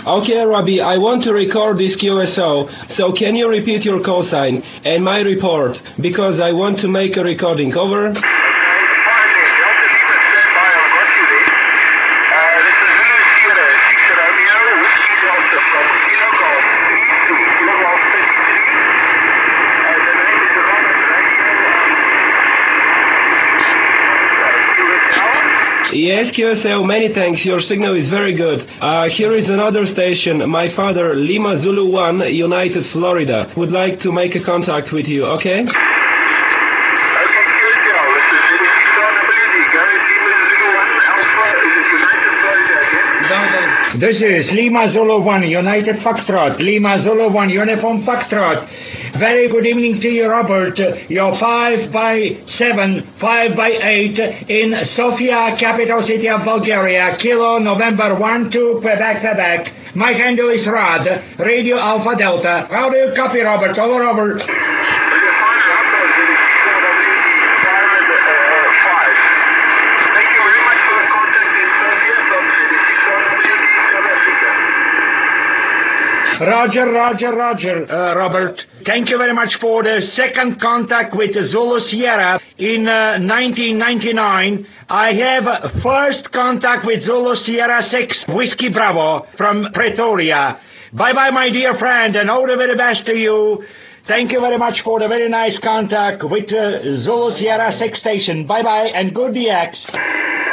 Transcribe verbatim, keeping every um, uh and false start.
Okay, Robbie, I want to record this Q S O, so can you repeat your call sign and my report, because I want to make a recording. Over. Yes, Q S L, many thanks. Your signal is very good. Uh, here is another station. My father, Lima Zulu one, United Florida, would like to make a contact with you, okay? This is Lima Zulu one, United Foxtrot. Lima Zulu one, Uniform Foxtrot. Very good evening to you, Robert. You're five by seven, five by eight in Sofia, capital city of Bulgaria. Kilo November one two, Quebec, Quebec. My handle is Rod, Radio Alpha Delta. How do you copy, Robert? Over, over. Roger, Roger, Roger, uh, Robert. Thank you very much for the second contact with Zulu Sierra in uh, nineteen ninety-nine. I have first contact with Zulu Sierra six Whiskey Bravo from Pretoria. Bye-bye, my dear friend, and all the very best to you. Thank you very much for the very nice contact with uh, Zulu Sierra six station. Bye-bye, and good D X.